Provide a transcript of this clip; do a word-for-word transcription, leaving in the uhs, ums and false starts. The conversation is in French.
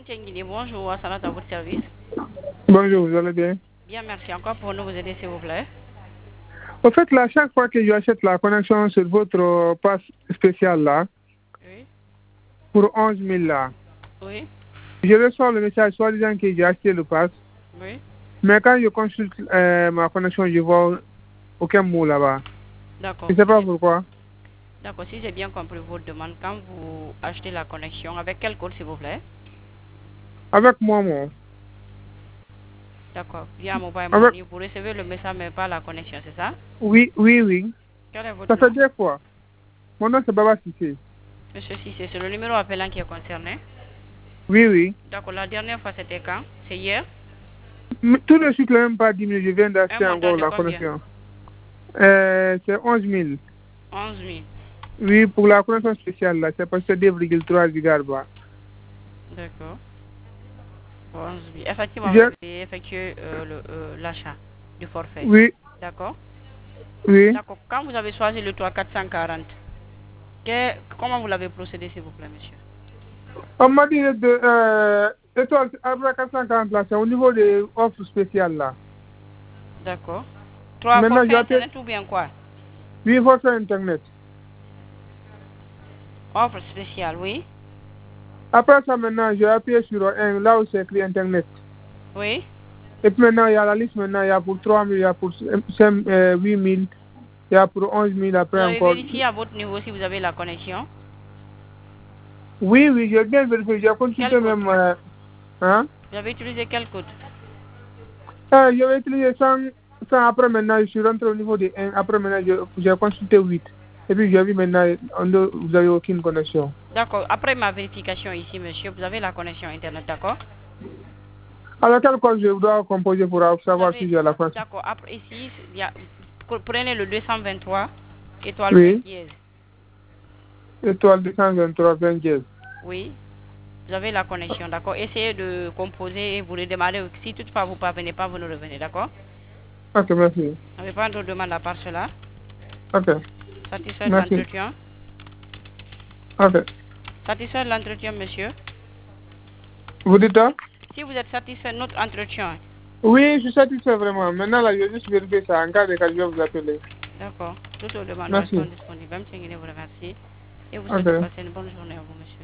Bonjour, Assanat à votre service. Bonjour, vous allez bien? Bien, merci. Encore pour nous vous aider, s'il vous plaît. En fait, là, chaque fois que j'achète la connexion sur votre passe spéciale là, Oui. pour onze mille là, Oui. je reçois le message soi-disant que j'ai acheté le pass. Oui. Mais quand je consulte euh, ma connexion, je vois aucun mot là-bas. D'accord. Je ne sais Si pas pourquoi. D'accord, si j'ai bien compris votre demande, quand vous achetez la connexion, avec quel code, s'il vous plaît? Avec moi, moi. D'accord. Via Mobile Avec... Money, vous recevez le message, mais pas la connexion, c'est ça? Oui, oui, oui. Quel est votre Ça fait nom? deux fois. Mon nom, c'est Baba Sissé. Monsieur Cissé, c'est le numéro appelant qui est concerné. Oui, oui. D'accord, la dernière fois, c'était quand? C'est hier? Mais tout de suite, même pas dix minutes, je viens Un d'acheter montant encore de la combien? connexion. Euh, c'est onze mille. onze mille. Oui, pour la connexion spéciale, là, c'est parce que c'est deux virgule trois gigabytes. D'accord. onze mille. Effectivement, vous Je... avez effectué euh, le, euh, l'achat du forfait. Oui, D'accord. oui. D'accord. Quand vous avez choisi le trois quatre cent quarante, que- comment vous l'avez procédé, s'il vous plaît, monsieur? On m'a dit de euh, étoile après quatre cent quarante là, c'est au niveau des offres spéciales là. D'accord. Trois Maintenant, forfaits j'ai appelé. internet ou bien quoi? Oui, votre internet. Offre spéciale, oui. Après ça, maintenant, j'ai appuyé sur un, là où c'est écrit internet. Oui. Et puis maintenant, il y a la liste, maintenant, il y a pour trois mille, il y a pour cinq, euh, huit mille, il y a pour onze mille, Vous après avez encore. vérifié à votre niveau si vous avez la connexion? Oui, oui, j'ai bien vérifié, j'ai Quel consulté code? même. Euh, hein? Vous avez utilisé quel code? Euh, j'ai utilisé cent, cent, après maintenant, je suis rentré au niveau des un, après maintenant, j'ai consulté huit. Et puis j'ai vu maintenant, vous n'avez aucune connexion. D'accord. Après ma vérification ici, monsieur, vous avez la connexion internet, d'accord? Alors, quel code je dois composer pour savoir si j'ai la connexion? D'accord. Après, ici, il y a, prenez le deux cent vingt-trois, étoile Oui. vingt. Étoile deux cent vingt-trois, vingt-deux. Oui. Vous avez la connexion, d'accord? Essayez de composer et vous redémarrer. Si toutefois vous ne parvenez pas, vous nous revenez, d'accord? Ok, merci. Vous n'avez pas d'autres demandes à part cela? Ok, Satisfait de merci. l'entretien? Ok. Satisfait de l'entretien, monsieur? Vous dites ça? Si vous êtes satisfait de notre entretien. Oui, je suis satisfait vraiment. Maintenant, là, je vais juste vérifier ça. En cas de cas, je vais vous appeler. D'accord. Toutes les demandes Merci. sont disponibles. Même si vous remercie. Et vous souhaite de Ok. passer une bonne journée à vous, monsieur.